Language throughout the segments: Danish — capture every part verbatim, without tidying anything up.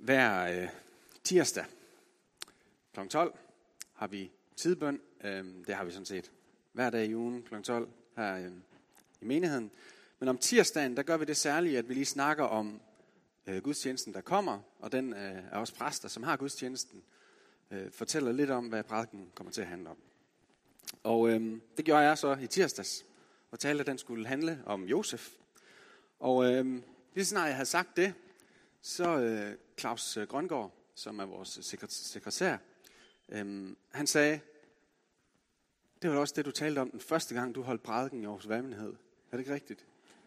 Hver øh, tirsdag klokken tolv har vi tidbøn. Øh, det har vi sådan set hver dag i ugen klokken tolv her øh, i menigheden. Men om tirsdagen, der gør vi det særlige, at vi lige snakker om øh, gudstjenesten, der kommer. Og den øh, er også præster, som har gudstjenesten, øh, fortæller lidt om, hvad prædiken kommer til at handle om. Og øh, det gjorde jeg så i tirsdags, og talte, at den skulle handle om Josef. Og øh, lige snart jeg havde sagt det, så øh, Claus Grøngaard, som er vores sekretær, øh, han sagde, det var også det, du talte om den første gang, du holdt prædiken i Aarhus Valgmenighed. Er det ikke rigtigt?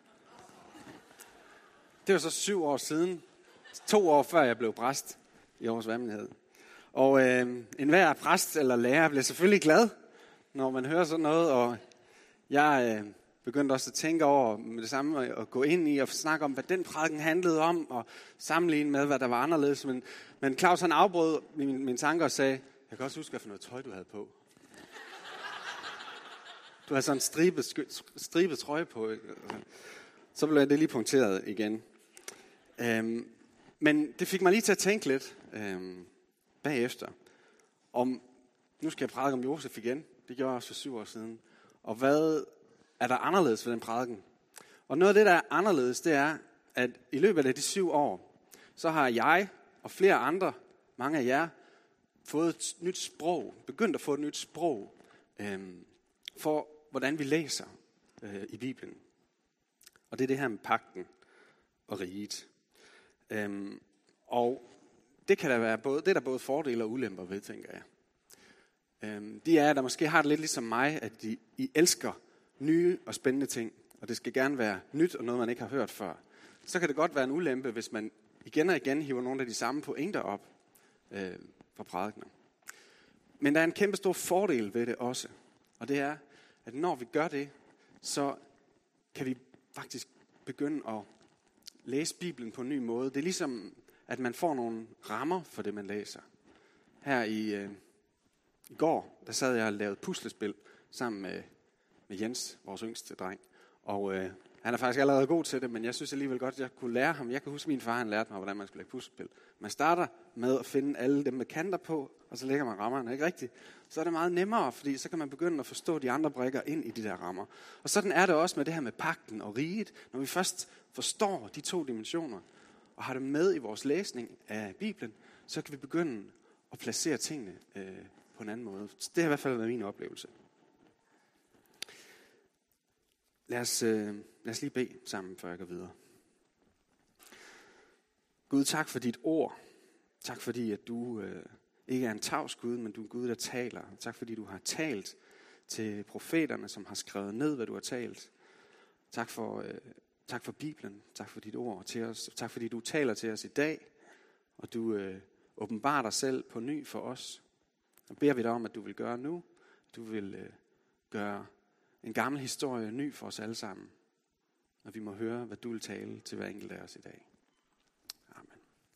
Det var så syv år siden, to år før jeg blev præst i Aarhus Valgmenighed. Og øh, enhver præst eller lærer bliver selvfølgelig glad, når man hører sådan noget, og jeg øh, begyndte også at tænke over med det samme, at gå ind i og snakke om, hvad den prædiken handlede om, og sammenligne med, hvad der var anderledes. Men, men Claus han afbrød mine, mine tanker og sagde, jeg kan også huske, hvad for noget tøj du havde på. Du havde sådan en stribet, stribet trøje på. Så blev det lige punkteret igen. Øhm, men det fik mig lige til at tænke lidt øhm, bagefter, om, nu skal jeg prædike om Josef igen. Det gjorde jeg også for syv år siden. Og hvad er der anderledes ved den prædiken? Og noget af det, der er anderledes, det er, at i løbet af de syv år, så har jeg og flere andre, mange af jer, fået et nyt sprog, begyndt at få et nyt sprog, øhm, for hvordan vi læser øh, i Bibelen. Og det er det her med pagten og riget. Øhm, og det kan der være både, det er der både fordele og ulemper ved, tænker jeg. Øhm, de er, der måske har det lidt ligesom mig, at de, I elsker nye og spændende ting, og det skal gerne være nyt og noget, man ikke har hørt før. Så kan det godt være en ulempe, hvis man igen og igen hiver nogle af de samme pointer op øh, fra prædikener. Men der er en kæmpe stor fordel ved det også, og det er, at når vi gør det, så kan vi faktisk begynde at læse Bibelen på en ny måde. Det er ligesom, at man får nogle rammer for det, man læser. Her i, øh, i går, der sad jeg og lavede puslespil sammen med, med Jens, vores yngste dreng. Og øh, han er faktisk allerede god til det, men jeg synes alligevel godt, at jeg kunne lære ham. Jeg kan huske, at min far han lærte mig, hvordan man skulle lægge puslespil. Man starter med at finde alle dem med kanter på, og så lægger man rammerne, ikke rigtigt? Så er det meget nemmere, fordi så kan man begynde at forstå de andre brikker ind i de der rammer. Og sådan er det også med det her med pagten og riget. Når vi først forstår de to dimensioner, og har det med i vores læsning af Bibelen, så kan vi begynde at placere tingene øh, på en anden måde. Det har i hvert fald været min oplevelse. Lad os, øh, lad os lige bede sammen, før jeg går videre. Gud, tak for dit ord. Tak fordi, at du øh, ikke er en tavs Gud, men du er en Gud, der taler. Tak fordi, du har talt til profeterne, som har skrevet ned, hvad du har talt. Tak for, øh, tak for Bibelen. Tak for dit ord til os. Tak fordi, du taler til os i dag, og du øh, åbenbarer dig selv på ny for os. Og beder vi dig om, at du vil gøre nu. Du vil øh, gøre en gammel historie ny for os alle sammen. Og vi må høre, hvad du vil tale til hver enkelt af os i dag. Amen.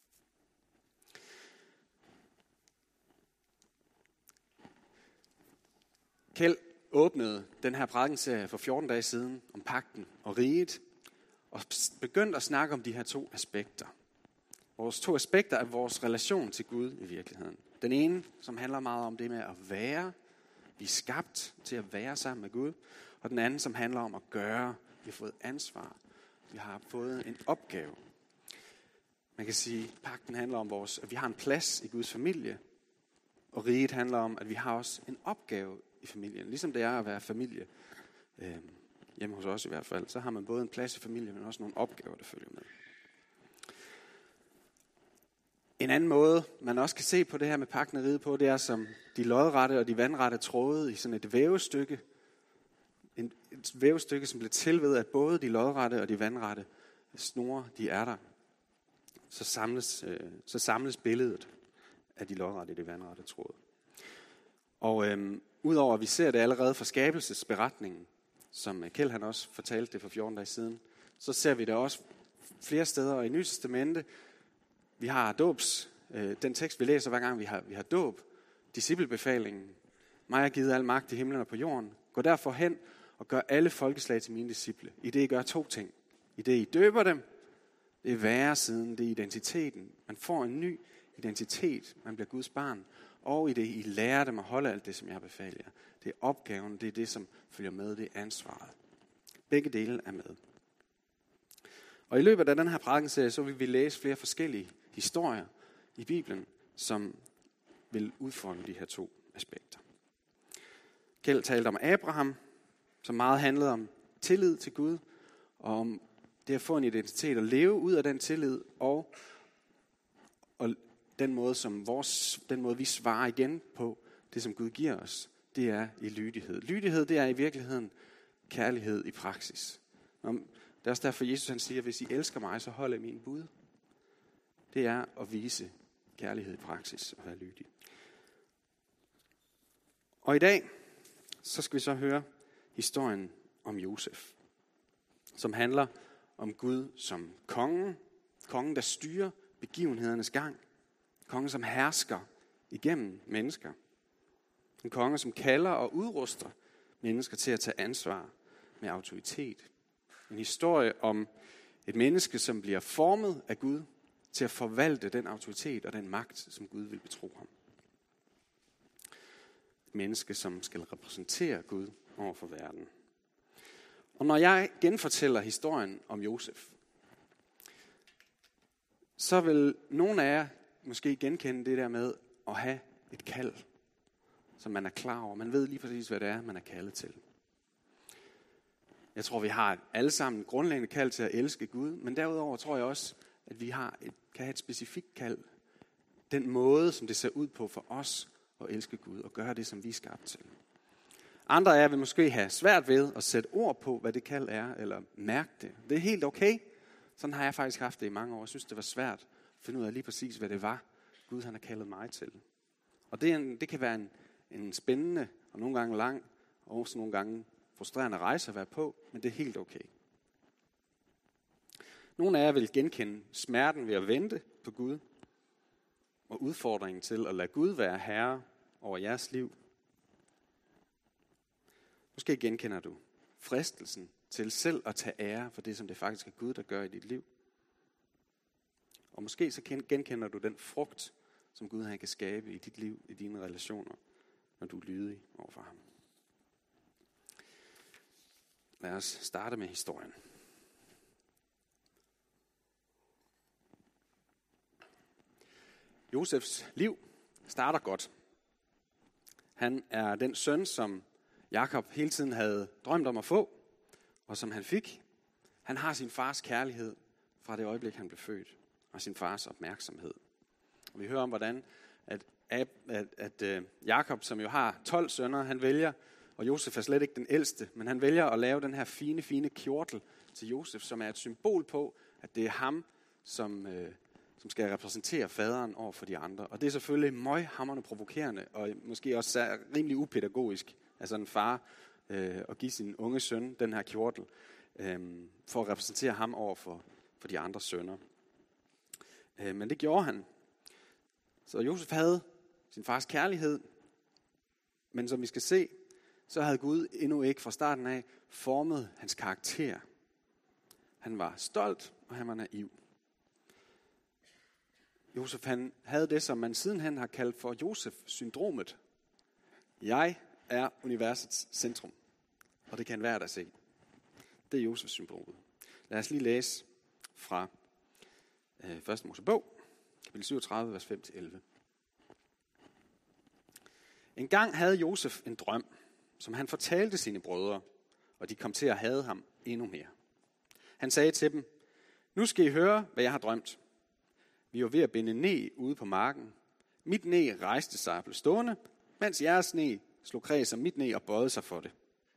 Kjeld åbnede den her prædikenserie for fjorten dage siden om pagten og riget, og begyndte at snakke om de her to aspekter. Vores to aspekter er vores relation til Gud i virkeligheden. Den ene, som handler meget om det med at være. Vi er skabt til at være sammen med Gud. Og den anden, som handler om at gøre. Vi har fået ansvar. Vi har fået en opgave. Man kan sige, at pagten handler om, vores, at vi har en plads i Guds familie. Og riget handler om, at vi har også en opgave i familien. Ligesom det er at være familie. Øh, hjemme hos os i hvert fald. Så har man både en plads i familien, men også nogle opgaver, der følger med. En anden måde, man også kan se på det her med pagten og riget på, det er som de lodrette og de vandrette tråde i sådan et vævestykke. En, et vævestykke, som bliver til ved, at både de lodrette og de vandrette snore, de er der. Så samles, øh, så samles billedet af de lodrette og de vandrette tråde. Og øh, udover at vi ser det allerede fra skabelsesberetningen, som Kjeld han også fortalte det for fjorten dage siden, så ser vi det også flere steder i Nye Testamente. Vi har dåbs, øh, den tekst vi læser hver gang vi har, vi har dåb, disciplebefalingen. Mig har givet al magt i himlen og på jorden. Gå derfor hen og gør alle folkeslag til mine disciple. I det I gør to ting. I det I døber dem, Det er væresiden, det er identiteten. Man får en ny identitet. Man bliver Guds barn. Og i det, I lærer dem at holde alt det, som jeg befaler jer. Det er opgaven, det er det, som følger med, det er ansvaret. Begge dele er med. Og i løbet af den her prædikenserie, så vil vi læse flere forskellige historier i Bibelen, som vil udfordre de her to aspekter. Kjeld talte om Abraham, som meget handlede om tillid til Gud, og om det at få en identitet og leve ud af den tillid, og, og den måde, som vores, den måde, vi svarer igen på det, som Gud giver os, det er i lydighed. Lydighed, det er i virkeligheden kærlighed i praksis. Det er også derfor, Jesus han siger, hvis I elsker mig, så hold af min bud. Det er at vise kærlighed i praksis og være lydig. Og i dag, så skal vi så høre historien om Josef, som handler om Gud som kongen. Kongen, der styrer begivenhedernes gang. Kongen, som hersker igennem mennesker. En konge, som kalder og udruster mennesker til at tage ansvar med autoritet. En historie om et menneske, som bliver formet af Gud til at forvalte den autoritet og den magt, som Gud vil betro ham. Et menneske, som skal repræsentere Gud over for verden. Og når jeg genfortæller historien om Josef, så vil nogle af jer måske genkende det der med at have et kald, som man er klar over. Man ved lige præcis, hvad det er, man er kaldet til. Jeg tror, vi har alle sammen et grundlæggende kald til at elske Gud, men derudover tror jeg også, at vi har et, kan have et specifikt kald. Den måde, som det ser ud på for os at elske Gud og gøre det, som vi er skabt til. Andre af jer vil måske have svært ved at sætte ord på, hvad det kald er, eller mærke det. Det er helt okay. Sådan har jeg faktisk haft det i mange år. Jeg synes, det var svært at finde ud af lige præcis, hvad det var, Gud han har kaldet mig til. Og det, er en, det kan være en, en spændende og nogle gange lang, og også nogle gange frustrerende rejse at være på, men det er helt okay. Nogle af jer vil genkende smerten ved at vente på Gud, og udfordringen til at lade Gud være herre over jeres liv. Måske genkender du fristelsen til selv at tage ære for det, som det faktisk er Gud, der gør i dit liv. Og måske så genkender du den frugt, som Gud han kan skabe i dit liv, i dine relationer, når du er lydig overfor ham. Lad os starte med historien. Josefs liv starter godt. Han er den søn, som Jakob hele tiden havde drømt om at få, og som han fik. Han har sin fars kærlighed fra det øjeblik, han blev født, og sin fars opmærksomhed. Og vi hører om, hvordan at, at, at, at Jakob, som jo har tolv sønner, han vælger, og Josef er slet ikke den ældste, men han vælger at lave den her fine, fine kjortel til Josef, som er et symbol på, at det er ham, som, øh, som skal repræsentere faderen over for de andre. Og det er selvfølgelig møghamrende provokerende, og måske også rimelig upædagogisk af sådan en far øh, at give sin unge søn den her kjortel, øh, for at repræsentere ham over for, for de andre sønner. Øh, men det gjorde han. Så Josef havde sin fars kærlighed, men som vi skal se, så havde Gud endnu ikke fra starten af formet hans karakter. Han var stolt, og han var naiv. Josef han havde det, som man sidenhen har kaldt for Josef-syndromet. Jeg er universets centrum, og det kan enhver der se. Det er Josef-syndromet. Lad os lige læse fra øh, første Mosebog, kapitel syvogtredive, vers fem til elleve. En gang havde Josef en drøm, som han fortalte sine brødre, og de kom til at hade ham endnu mere. Han sagde til dem, nu skal I høre, hvad jeg har drømt. Vi var ved at binde ned ude på marken. Mit ned rejste sig og blev stående, mens jeres ned slog kreds om mit ned og bøjede sig for det.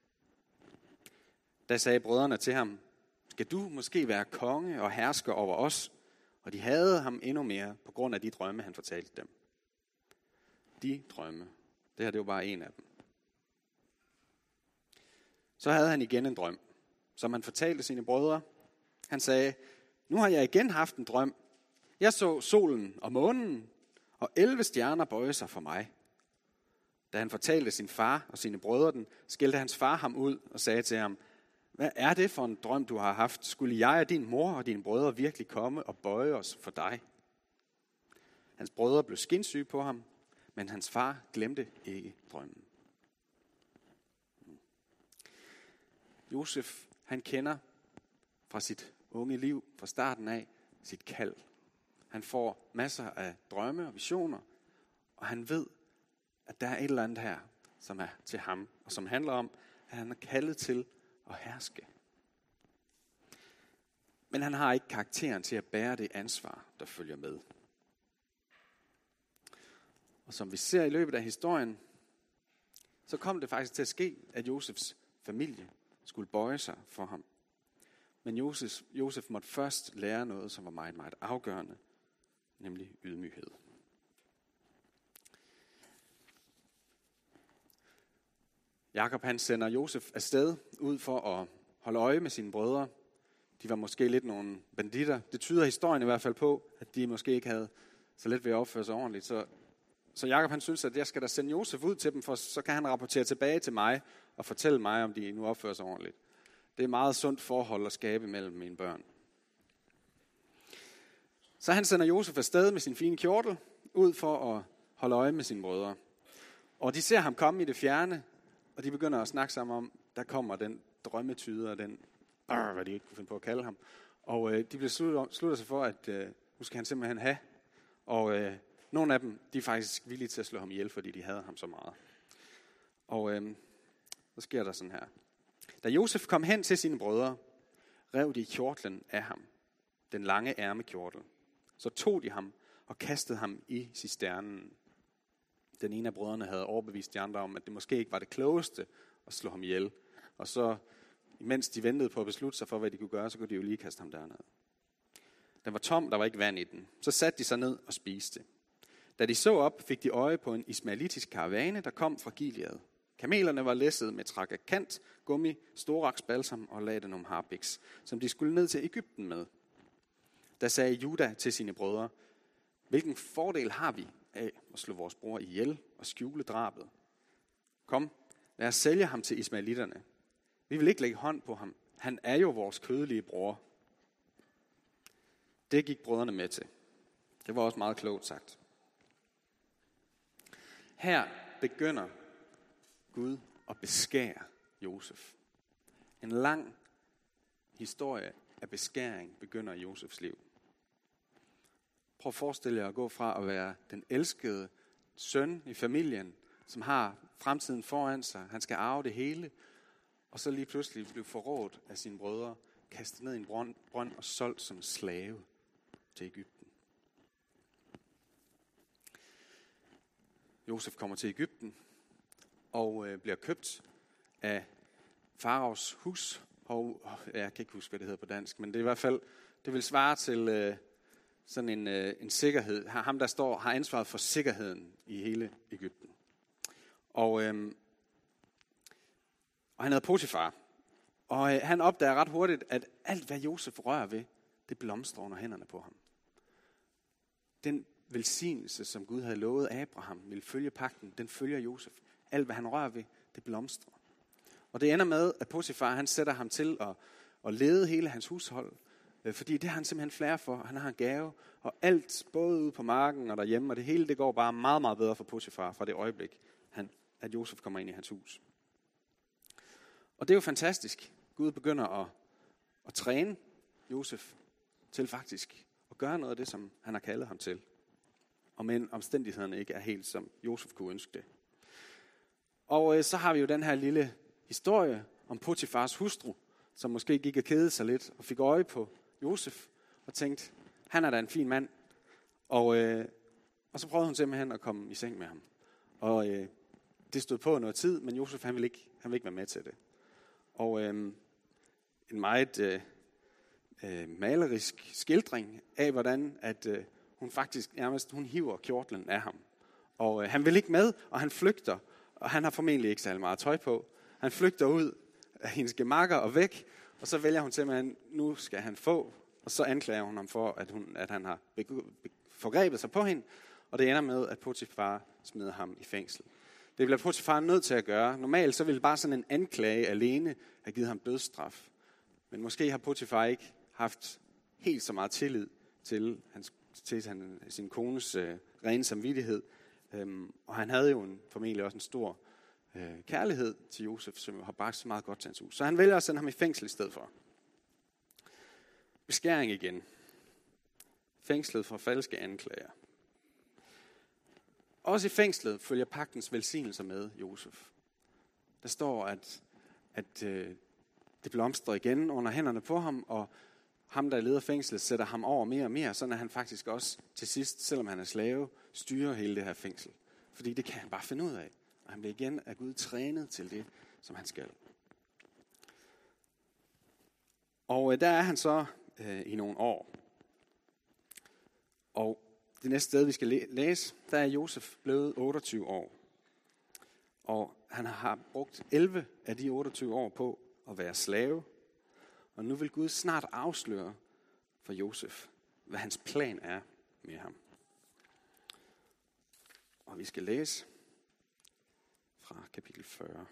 Da sagde brødrene til ham, skal du måske være konge og hersker over os? Og de hadede ham endnu mere på grund af de drømme, han fortalte dem. De drømme. Det her det var bare en af dem. Så havde han igen en drøm, som han fortalte sine brødre. Han sagde, nu har jeg igen haft en drøm. Jeg så solen og månen, og elleve stjerner bøje sig for mig. Da han fortalte sin far og sine brødre den, skældte hans far ham ud og sagde til ham, Hvad er det for en drøm, du har haft? Skulle jeg og din mor og dine brødre virkelig komme og bøje os for dig? Hans brødre blev skinsyge på ham, men hans far glemte ikke drømmen. Josef, han kender fra sit unge liv, fra starten af, sit kald. Han får masser af drømme og visioner, og han ved, at der er et eller andet her, som er til ham, og som handler om, at han er kaldet til at herske. Men han har ikke karakteren til at bære det ansvar, der følger med. Og som vi ser i løbet af historien, så kom det faktisk til at ske, at Josefs familie skulle bøje sig for ham. Men Josef, Josef måtte først lære noget, som var meget, meget afgørende, nemlig ydmyghed. Jakob han sender Josef afsted ud for at holde øje med sine brødre. De var måske lidt nogle banditter. Det tyder historien i hvert fald på, at de måske ikke havde så let ved at opføre sig ordentligt. Så, så Jakob han synes, at jeg skal da sende Josef ud til dem, for så kan han rapportere tilbage til mig og fortælle mig, om de nu opfører sig ordentligt. Det er et meget sundt forhold at skabe mellem mine børn. Så han sender Josef afsted med sin fine kjortel ud for at holde øje med sine brødre. Og de ser ham komme i det fjerne, og de begynder at snakke sammen om, der kommer den drømmetyder, den, øh, hvad de ikke kunne finde på at kalde ham. Og øh, de bliver slutter, slutter sig for, at øh, nu skal han simpelthen have. Og øh, nogle af dem, de er faktisk villige til at slå ham ihjel, fordi de havde ham så meget. Og øh, så sker der sådan her. Da Josef kom hen til sine brødre, rev de kjortlen af ham, den lange ærmekjortel. Så tog de ham og kastede ham i cisternen. Den ene af brødrene havde overbevist de andre om, at det måske ikke var det klogeste at slå ham ihjel. Og så, mens de ventede på at beslutte sig for, hvad de kunne gøre, så kunne de jo lige kaste ham derned. Den var tom, der var ikke vand i den. Så satte de sig ned og spiste. Da de så op, fik de øje på en ismaelitisk karavane, der kom fra Gilead. Kamelerne var læsset med trakakant, gummi, storaks balsam og ladanum harpix, som de skulle ned til Egypten med. Da sagde Juda til sine brødre, hvilken fordel har vi af at slå vores bror ihjel og skjule drabet? Kom, lad os sælge ham til ismaelitterne. Vi vil ikke lægge hånd på ham. Han er jo vores kødelige bror. Det gik brødrene med til. Det var også meget klogt sagt. Her begynder Gud at beskære Josef. En lang historie af beskæring begynder i Josefs liv. Prøv at forestille jer at gå fra at være den elskede søn i familien, som har fremtiden foran sig. Han skal arve det hele. Og så lige pludselig blive forrådt af sine brødre, kastet ned i en brønd, brønd og solgt som slave til Egypten. Josef kommer til Egypten og øh, bliver købt af faraos hus. Og jeg kan ikke huske, hvad det hedder på dansk, men det er i hvert fald, det vil svare til øh, sådan en, øh, en sikkerhed. Ham, der står, har ansvaret for sikkerheden i hele Egypten. Og, øh, og han hedder Potifar. Og øh, han opdager ret hurtigt, at alt, hvad Josef rører ved, det blomstrer under hænderne på ham. Den velsignelse, som Gud havde lovet Abraham, ville følge pagten, den følger Josef. Alt, hvad han rører ved, det blomstrer. Og det ender med, at Potifar, han sætter ham til at, at lede hele hans hushold, fordi det har han simpelthen flere for. Han har en gave, og alt, både ude på marken og derhjemme, og det hele, det går bare meget, meget bedre for Potifar fra det øjeblik, han, at Josef kommer ind i hans hus. Og det er jo fantastisk. Gud begynder at, at træne Josef til faktisk at gøre noget af det, som han har kaldet ham til. Og men omstændighederne ikke er helt, som Josef kunne ønske det. Og øh, så har vi jo den her lille historie om Potifars hustru, som måske gik og kedede sig lidt og fik øje på Josef og tænkte, han er da en fin mand. Og, øh, og så prøvede hun simpelthen at komme i seng med ham. Og øh, det stod på noget tid, men Josef han ville ikke, han ville ikke være med til det. Og øh, en meget øh, øh, malerisk skildring af, hvordan at, øh, hun faktisk nærmest hun hiver kjortlen af ham. Og øh, han vil ikke med, og han flygter. Og han har formentlig ikke særlig meget tøj på. Han flygter ud af hendes gemakker og væk, og så vælger hun simpelthen, nu skal han få, og så anklager hun ham for, at, hun, at han har forgrebet sig på hende, og det ender med, at Potifar smider ham i fængsel. Det ville Potifar nødt til at gøre. Normalt så ville bare sådan en anklage alene have givet ham dødsstraf. Men måske har Potifar ikke haft helt så meget tillid til, hans, til han, sin kones øh, rene samvittighed. Øhm, og han havde jo en, formentlig også en stor øh, kærlighed til Josef, som har bragt så meget godt til hans hus. Så han vælger at sende ham i fængsel i stedet for. Beskæring igen. Fængslet for falske anklager. Også i fængslet følger pagtens velsignelser med Josef. Der står, at, at øh, det blomstrer igen under hænderne på ham, og ham, der leder fængslet, sætter ham over mere og mere, sådan at han faktisk også til sidst, selvom han er slave, styrer hele det her fængsel. Fordi det kan han bare finde ud af. Og han bliver igen af Gud trænet til det, som han skal. Og øh, der er han så øh, i nogle år. Og det næste sted, vi skal læse, der er Josef blevet otteogtyve år. Og han har brugt elleve af de otteogtyve år på at være slave. Og nu vil Gud snart afsløre for Josef, hvad hans plan er med ham. Og vi skal læse fra kapitel fyrre.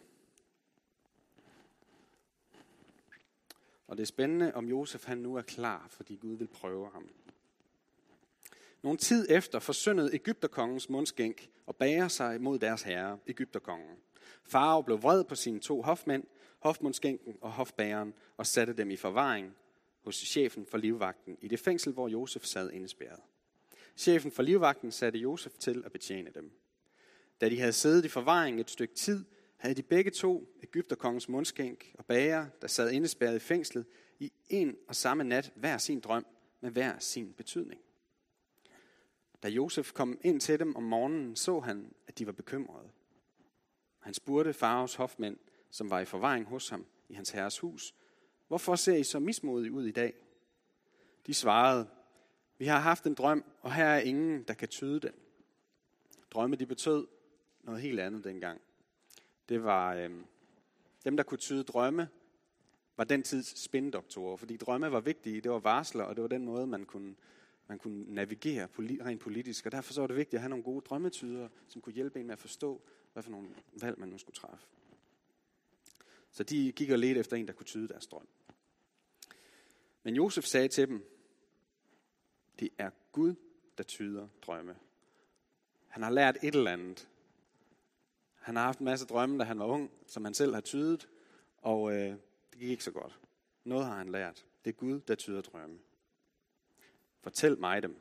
Og det er spændende, om Josef han nu er klar, fordi Gud vil prøve ham. Nogle tid efter forsyndede Egypterkongens mundskænk og bager sig mod deres herre, Egypterkongen. Farao blev vred på sine to hofmænd, hofmundskænken og hofbageren, og satte dem i forvaring hos chefen for livvagten i det fængsel, hvor Josef sad indespærret. Chefen for livvagten satte Josef til at betjene dem. Da de havde siddet i forvaring et stykke tid, havde de begge to, Egypterkongens mundskænk og bager, der sad indespærret i fængslet, i en og samme nat hver sin drøm med hver sin betydning. Da Josef kom ind til dem om morgenen, så han, at de var bekymrede. Han spurgte faraos hofmænd, som var i forvaring hos ham i hans herres hus, hvorfor ser I så mismodige ud i dag? De svarede, vi har haft en drøm, og her er ingen, der kan tyde den. Drømme, de betød noget helt andet dengang. Det var øh, dem, der kunne tyde drømme, var den tids spindoktorer, fordi drømme var vigtige, det var varsler, og det var den måde, man kunne, man kunne navigere politi- rent politisk. Og derfor så var det vigtigt at have nogle gode drømmetydere, som kunne hjælpe en med at forstå, hvad for nogle valg man nu skulle træffe. Så de gik og ledte efter en, der kunne tyde deres drøm. Men Josef sagde til dem, det er Gud, der tyder drømme. Han har lært et eller andet. Han har haft en masse drømme, da han var ung, som han selv har tydet, og øh, det gik ikke så godt. Noget har han lært. Det er Gud, der tyder drømme. Fortæl mig dem.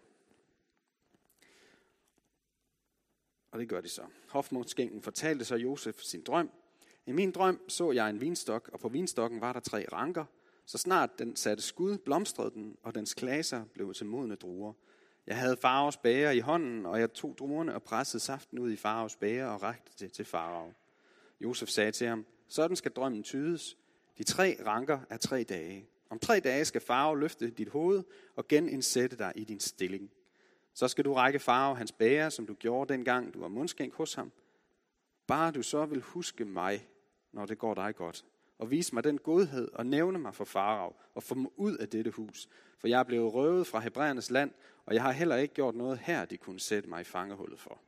Og det gør de så. Hofmundskænken fortalte så Josef sin drøm. I min drøm så jeg en vinstok, og på vinstokken var der tre ranker. Så snart den satte skud, blomstrede den, og dens klaser blev til modne druer. Jeg havde faraos bager i hånden, og jeg tog druerne og pressede saften ud i faraos bager og rakte det til farao. Josef sagde til ham, sådan skal drømmen tydes. De tre ranker er tre dage. Om tre dage skal farao løfte dit hoved og genindsætte dig i din stilling. Så skal du række farao hans bager, som du gjorde dengang du var mundskænk hos ham. Bare du så vil huske mig, når det går dig godt, og vise mig den godhed og nævne mig for farao og få mig ud af dette hus. For jeg er blevet røvet fra hebræernes land, og jeg har heller ikke gjort noget her, de kunne sætte mig i fangehullet for.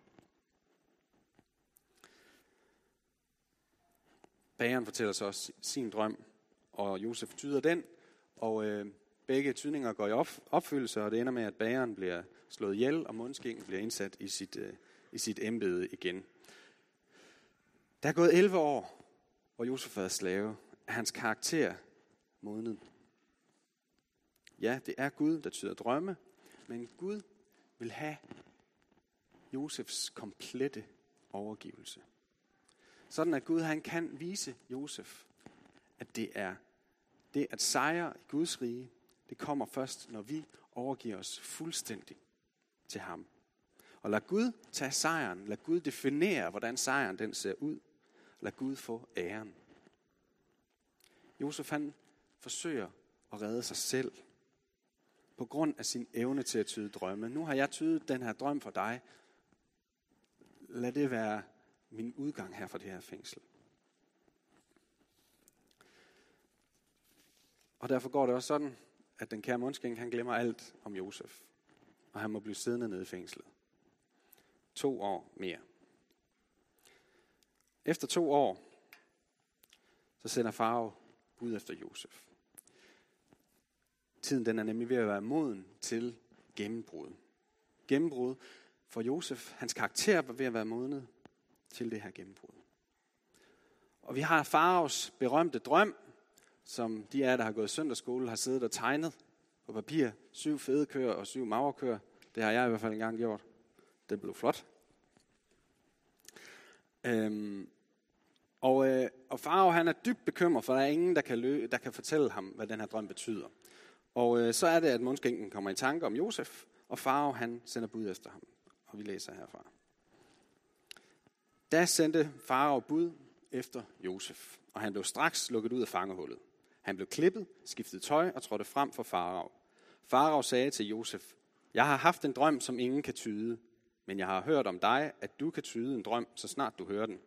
Bageren fortæller så også sin drøm, og Josef tyder den, og øh, begge tydninger går i op, opfyldelse, og det ender med, at bageren bliver slået ihjel, og mundskænken bliver indsat i sit, øh, i sit embede igen. Der er gået elleve år, hvor Josef er slave, er hans karakter modnet. Ja, det er Gud, der tyder drømme, men Gud vil have Josefs komplette overgivelse. Sådan at Gud han kan vise Josef, at det er det at sejre i Guds rige, det kommer først, når vi overgiver os fuldstændig til ham. Og lad Gud tage sejren, lad Gud definere, hvordan sejren den ser ud. Lad Gud få æren. Josef han forsøger at redde sig selv på grund af sin evne til at tyde drømme. Nu har jeg tydet den her drøm for dig. Lad det være min udgang her fra det her fængsel. Og derfor går det også sådan, at den kære mundskænk, han glemmer alt om Josef. Og han må blive siddende nede i fængslet. To år mere. Efter to år, så sender farao bud efter Josef. Tiden den er nemlig ved at være moden til gennembrud. Gennembrud for Josef, hans karakter var ved at være modnet til det her gennembrud. Og vi har faraos berømte drøm, som de af jer, der har gået i søndagsskole, har siddet og tegnet på papir. Syv fede køer og syv magre køer. Det har jeg i hvert fald engang gjort. Det blev flot. Øhm, og, øh, og farao, han er dybt bekymret, for der er ingen, der kan, lø- der kan fortælle ham, hvad den her drøm betyder. Og øh, så er det, at mundskænken kommer i tanke om Josef, og farao, han sender bud efter ham. Og vi læser herfra. Da sendte farao bud efter Josef, og han blev straks lukket ud af fangehullet. Han blev klippet, skiftede tøj og trådte frem for farao. Farao sagde til Josef, jeg har haft en drøm, som ingen kan tyde, men jeg har hørt om dig, at du kan tyde en drøm, så snart du hører den.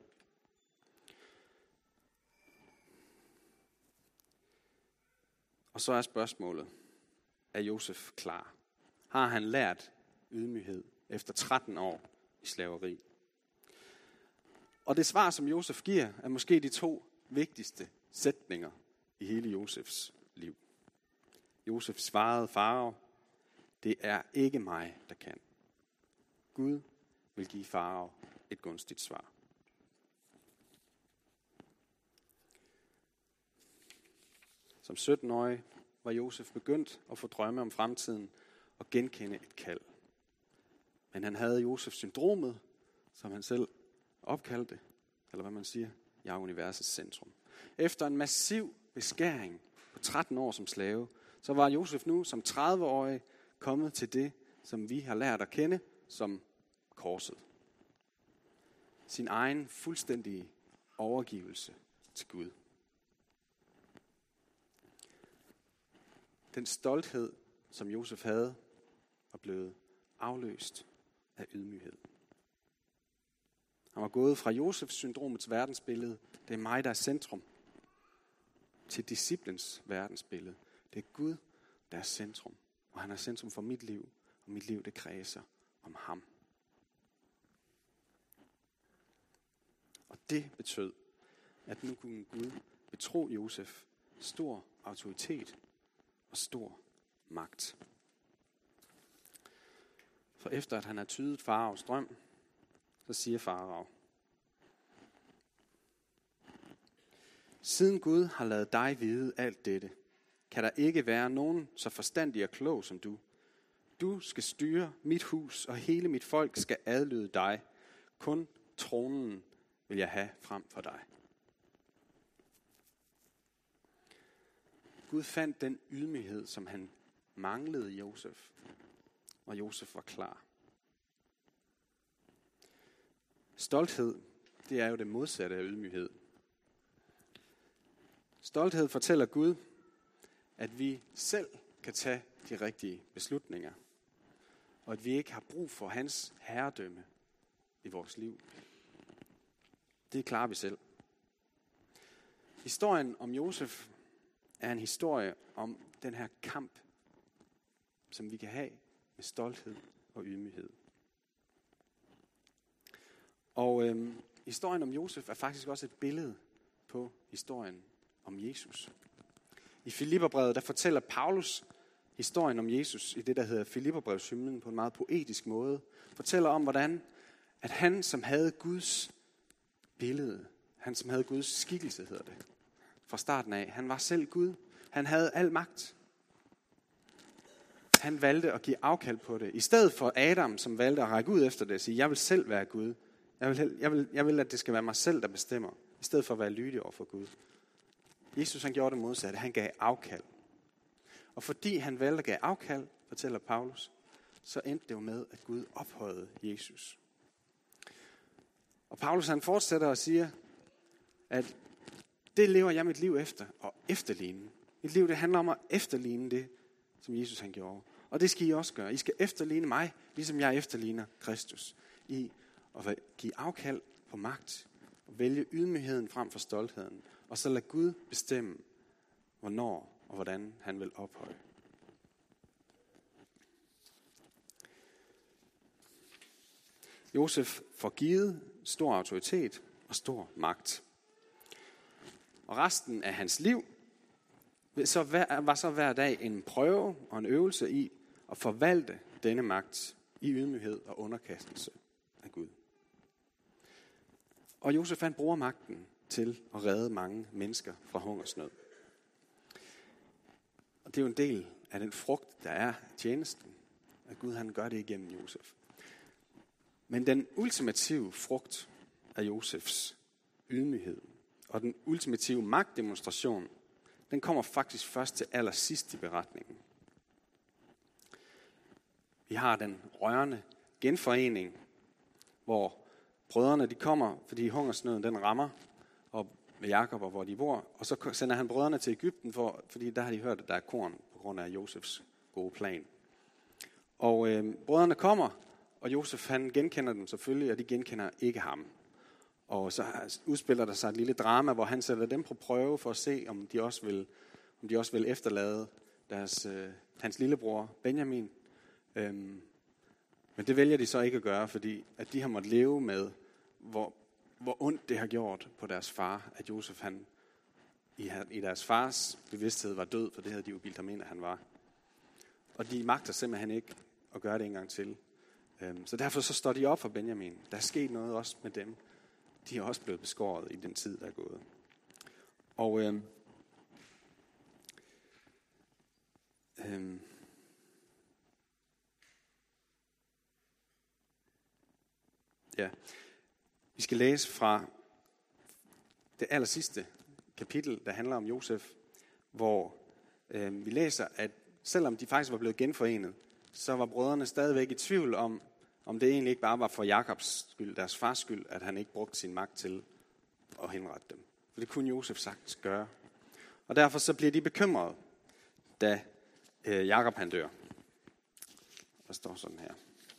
Og så er spørgsmålet, er Josef klar? Har han lært ydmyghed efter tretten år i slaveri? Og det svar, som Josef giver, er måske de to vigtigste sætninger i hele Josefs liv. Josef svarede farao, det er ikke mig, der kan. Gud vil give farao et gunstigt svar. Som sytten-årig var Josef begyndt at få drømme om fremtiden og genkende et kald. Men han havde Josefs syndromet, som han selv opkaldte, eller hvad man siger, jeg er universets centrum. Efter en massiv beskæring på tretten år som slave, så var Josef nu som tredive-årig kommet til det, som vi har lært at kende som korset. Sin egen fuldstændige overgivelse til Gud. Den stolthed, som Josef havde, var blevet afløst af ydmyghed. Han var gået fra Josefs syndromets verdensbillede, det er mig, der er centrum, til disciplens verdensbillede. Det er Gud, der er centrum. Og han er centrum for mit liv, og mit liv, det kredser om ham. Og det betød, at nu kunne Gud betro Josef stor autoritet og stor magt. For efter at han har tydet faraos drøm, så siger farao, siden Gud har ladet dig vide alt dette, kan der ikke være nogen så forstandig og klog som du. Du skal styre mit hus, og hele mit folk skal adlyde dig. Kun tronen vil jeg have frem for dig. Gud fandt den ydmyghed, som han manglede i Josef, og Josef var klar. Stolthed, det er jo det modsatte af ydmyghed. Stolthed fortæller Gud, at vi selv kan tage de rigtige beslutninger, og at vi ikke har brug for hans herredømme i vores liv. Det klarer vi selv. Historien om Josef er en historie om den her kamp, som vi kan have med stolthed og ydmyghed. Og øhm, historien om Josef er faktisk også et billede på historien om Jesus. I Filipperbrevet, der fortæller Paulus historien om Jesus i det, der hedder Filipperbrevshymnen på en meget poetisk måde. Fortæller om, hvordan at han, som havde Guds billede, han som havde Guds skikkelse, hedder det, fra starten af, han var selv Gud. Han havde al magt. Han valgte at give afkald på det. I stedet for Adam, som valgte at række ud efter det og sige, jeg vil selv være Gud. Jeg vil, jeg, vil, jeg vil, at det skal være mig selv, der bestemmer, i stedet for at være lydig over for Gud. Jesus, han gjorde det modsatte. Han gav afkald. Og fordi han valgte at give afkald, fortæller Paulus, så endte det jo med, at Gud ophøjede Jesus. Og Paulus, han fortsætter og siger, at det lever jeg mit liv efter, og efterligne. Mit liv, det handler om at efterligne det, som Jesus han gjorde. Og det skal I også gøre. I skal efterligne mig, ligesom jeg efterligner Kristus. I at give afkald på magt, og vælge ydmygheden frem for stoltheden, og så lade Gud bestemme, hvornår og hvordan han vil ophøje. Josef får givet stor autoritet og stor magt. Og resten af hans liv så var så hver dag en prøve og en øvelse i at forvalte denne magt i ydmyghed og underkastelse af Gud. Og Josef han bruger magten til at redde mange mennesker fra hungersnød. Og det er jo en del af den frugt, der er tjenesten, at Gud han gør det igennem Josef. Men den ultimative frugt af Josefs ydmyghed og den ultimative magtdemonstration, den kommer faktisk først til allersidst i beretningen. Vi har den rørende genforening, hvor brødrene de kommer, fordi hungersnøden den rammer op med Jakob og hvor de bor, og så sender han brødrene til Egypten, for, fordi der har de hørt, at der er korn på grund af Josefs gode plan. Og øh, brødrene kommer, og Josef han genkender dem selvfølgelig, og de genkender ikke ham. Og så udspiller der sig et lille drama, hvor han sætter dem på prøve for at se, om de også vil, om de også vil efterlade deres, øh, hans lillebror Benjamin. Øhm, men det vælger de så ikke at gøre, fordi at de har måttet leve med, hvor, hvor ondt det har gjort på deres far, at Josef han i, i deres fars bevidsthed var død, for det havde de jo bildt ham ind, at han var. Og de magter simpelthen ikke at gøre det en gang til. Øhm, så derfor så står de op for Benjamin. Der er sket noget også med dem. De er også blevet beskåret i den tid, der er gået. Og øhm, øhm, ja, vi skal læse fra det aller sidste kapitel, der handler om Josef, hvor øhm, vi læser, at selvom de faktisk var blevet genforenet, så var brødrene stadigvæk i tvivl om, om det egentlig ikke bare var for Jakobs skyld, deres fars skyld, at han ikke brugte sin magt til at henrette dem. For det kunne Josef sagtens gøre. Og derfor så bliver de bekymrede, da øh, Jakob han dør. Der står sådan her.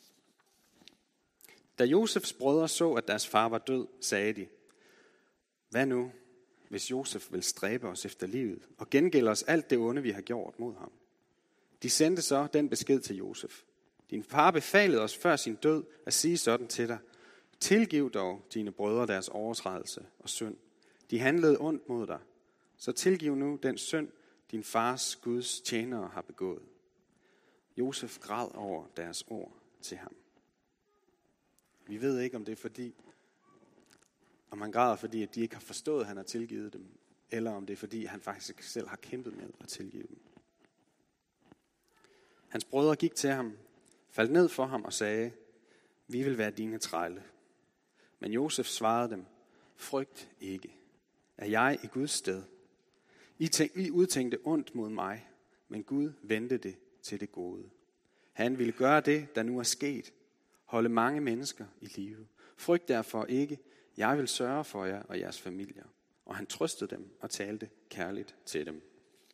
Da Josefs brødre så, at deres far var død, sagde de, hvad nu, hvis Josef vil stræbe os efter livet og gengælde os alt det onde, vi har gjort mod ham? De sendte så den besked til Josef. Din far befalede os før sin død at sige sådan til dig. Tilgiv dog dine brødre deres overtrædelse og synd. De handlede ondt mod dig. Så tilgiv nu den synd, din fars Guds tjenere har begået. Josef græd over deres ord til ham. Vi ved ikke, om det er fordi, om han græder, fordi at de ikke har forstået, at han har tilgivet dem, eller om det er fordi, han faktisk selv har kæmpet med at tilgive dem. Hans brødre gik til ham, faldt ned for ham og sagde, vi vil være dine trælle. Men Josef svarede dem, frygt ikke. Er jeg i Guds sted? I, tænk, I udtænkte ondt mod mig, men Gud vendte det til det gode. Han ville gøre det, der nu er sket, holde mange mennesker i live. Frygt derfor ikke, jeg vil sørge for jer og jeres familier. Og han trøstede dem og talte kærligt til dem.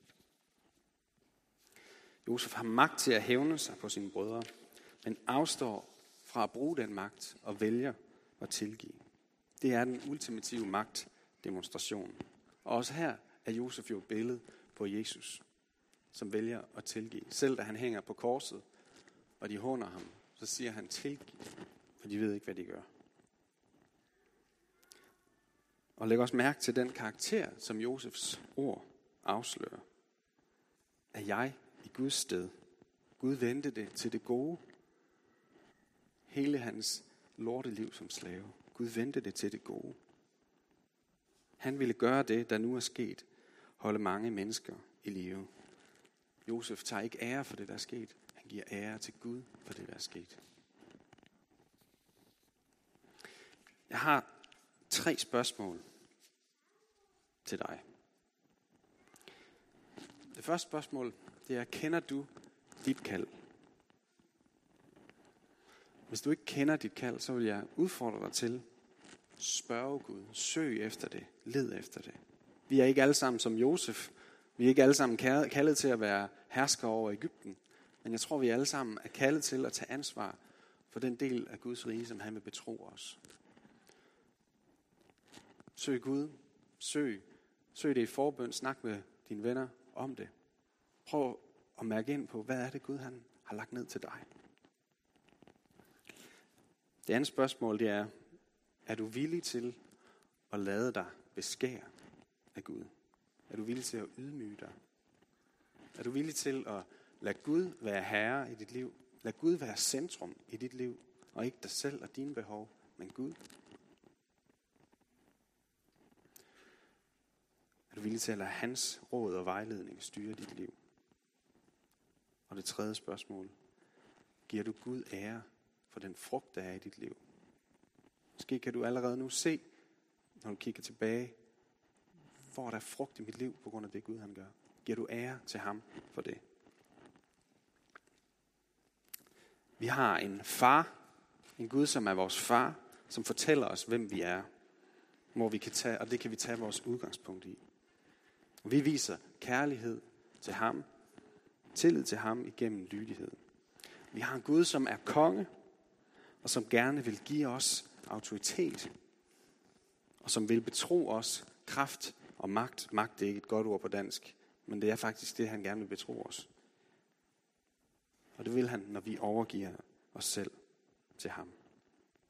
Josef har magt til at hævne sig på sine brødre, men afstår fra at bruge den magt og vælger at tilgive. Det er den ultimative magtdemonstration. Og også her er Josef jo et billede på Jesus, som vælger at tilgive. Selv da han hænger på korset, og de håner ham, så siger han tilgiv, for de ved ikke, hvad de gør. Og læg også mærke til den karakter, som Josefs ord afslører. Er jeg i Guds sted? Gud vendte det til det gode. Hele hans lorteliv som slave. Gud vendte det til det gode. Han ville gøre det, der nu er sket. Holde mange mennesker i live. Josef tager ikke ære for det, der er sket. Han giver ære til Gud for det, der er sket. Jeg har tre spørgsmål til dig. Det første spørgsmål, det er, kender du dit kald? Hvis du ikke kender dit kald, så vil jeg udfordre dig til, spørge Gud, søg efter det, led efter det. Vi er ikke alle sammen som Josef. Vi er ikke alle sammen kaldet til at være herskere over Egypten. Men jeg tror, vi alle sammen er kaldet til at tage ansvar for den del af Guds rige, som han vil betro os. Søg Gud. Søg. Søg det i forbøn. Snak med dine venner om det. Prøv at mærke ind på, hvad er det Gud han har lagt ned til dig. Det andet spørgsmål, det er, er du villig til at lade dig beskære af Gud? Er du villig til at ydmyge dig? Er du villig til at lade Gud være herre i dit liv? Lad Gud være centrum i dit liv, og ikke dig selv og dine behov, men Gud. Er du villig til at lade hans råd og vejledning styre dit liv? Og det tredje spørgsmål. Giver du Gud ære for den frugt, der er i dit liv? Måske kan du allerede nu se, når du kigger tilbage, hvor er der frugt i mit liv på grund af det Gud han gør. Giver du ære til ham for det? Vi har en far, en Gud, som er vores far, som fortæller os, hvem vi er, hvor vi kan tage, og det kan vi tage vores udgangspunkt i. Vi viser kærlighed til ham, tillid til ham igennem lydighed. Vi har en Gud, som er konge, og som gerne vil give os autoritet, og som vil betro os kraft og magt. Magt er ikke et godt ord på dansk, men det er faktisk det, han gerne vil betro os. Og det vil han, når vi overgiver os selv til ham.